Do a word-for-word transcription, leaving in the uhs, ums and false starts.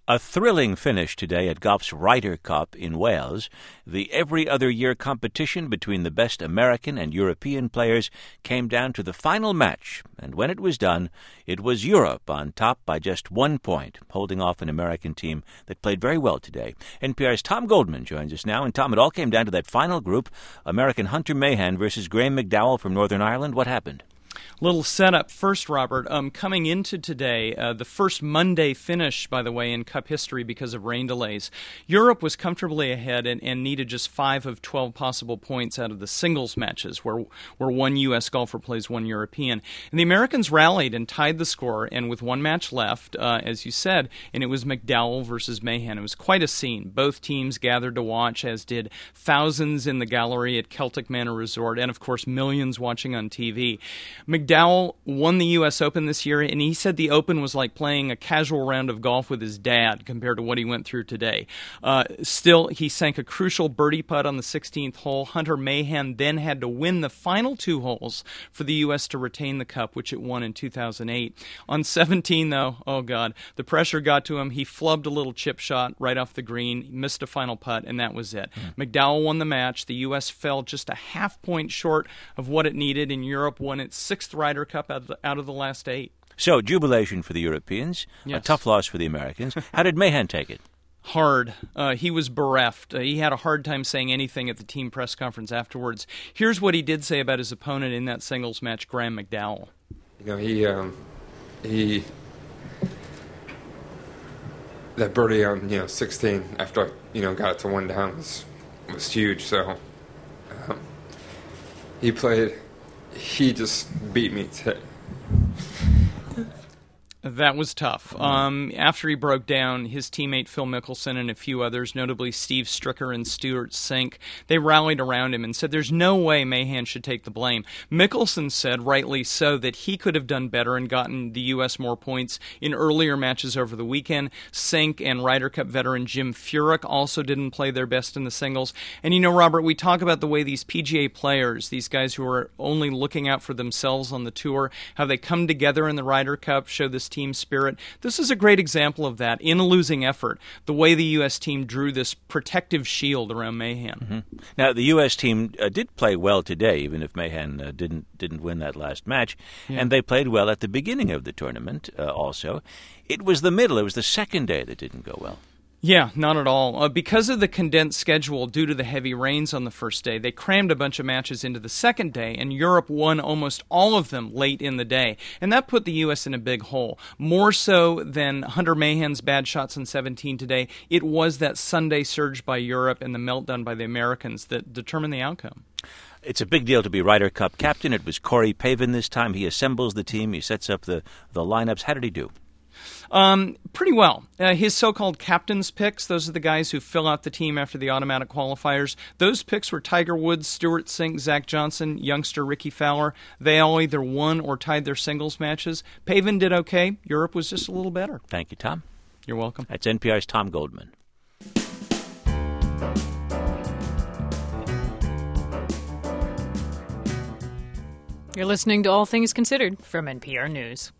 A thrilling finish today at golf's Ryder Cup in Wales. The every-other-year competition between the best American and European players came down to the final match, and when it was done, it was Europe on top by just one point, holding off an American team that played very well today. N P R's Tom Goldman joins us now, and Tom, it all came down to that final group, American Hunter Mahan versus Graham McDowell from Northern Ireland. What happened? Little setup first, Robert. Um, coming into today, uh, the first Monday finish, by the way, in Cup history because of rain delays, Europe was comfortably ahead and, and needed just five of twelve possible points out of the singles matches, where where one U S golfer plays one European. And the Americans rallied and tied the score, and with one match left, uh, as you said, and it was McDowell versus Mahan. It was quite a scene. Both teams gathered to watch, as did thousands in the gallery at Celtic Manor Resort, and of course millions watching on T V. McDowell won the U S Open this year, and he said the Open was like playing a casual round of golf with his dad compared to what he went through today. Uh, still, he sank a crucial birdie putt on the sixteenth hole. Hunter Mahan then had to win the final two holes for the U S to retain the Cup, which it won in two thousand eight. On seventeen, though, oh God, the pressure got to him. He flubbed a little chip shot right off the green, missed a final putt, and that was it. Mm. McDowell won the match. The U S fell just a half point short of what it needed, and Europe won its sixth Ryder Cup out of the, out of the last eight. So, jubilation for the Europeans, yes. A tough loss for the Americans. How did Mahan take it? Hard. Uh, he was bereft. Uh, he had a hard time saying anything at the team press conference afterwards. Here's what he did say about his opponent in that singles match, Graham McDowell. You know, he, um, he, that birdie on, you know, sixteen after I, you know, got it to one down was, was huge. So, um, he played... He just beat me today. That was tough. Um, after he broke down, his teammate Phil Mickelson and a few others, notably Steve Stricker and Stuart Sink, they rallied around him and said there's no way Mahan should take the blame. Mickelson said, rightly so, that he could have done better and gotten the U S more points in earlier matches over the weekend. Sink and Ryder Cup veteran Jim Furyk also didn't play their best in the singles. And you know, Robert, we talk about the way these P G A players, these guys who are only looking out for themselves on the tour, how they come together in the Ryder Cup, show this team spirit. This is a great example of that in a losing effort, the way the U S team drew this protective shield around Mahan. Mm-hmm. Now, the U S team uh, did play well today, even if Mahan uh, didn't didn't win that last match, yeah. And they played well at the beginning of the tournament uh, also. It was the middle, it was the second day that didn't go well. Yeah, not at all. Uh, because of the condensed schedule due to the heavy rains on the first day, they crammed a bunch of matches into the second day, and Europe won almost all of them late in the day. And that put the U S in a big hole. More so than Hunter Mahan's bad shots in seventeen today, it was that Sunday surge by Europe and the meltdown by the Americans that determined the outcome. It's a big deal to be Ryder Cup captain. It was Corey Pavin this time. He assembles the team. He sets up the, the lineups. How did he do? Um, pretty well. Uh, his so-called captain's picks, those are the guys who fill out the team after the automatic qualifiers. Those picks were Tiger Woods, Stuart Sink, Zach Johnson, youngster Ricky Fowler. They all either won or tied their singles matches. Pavin did okay. Europe was just a little better. Thank you, Tom. You're welcome. That's N P R's Tom Goldman. You're listening to All Things Considered from N P R News.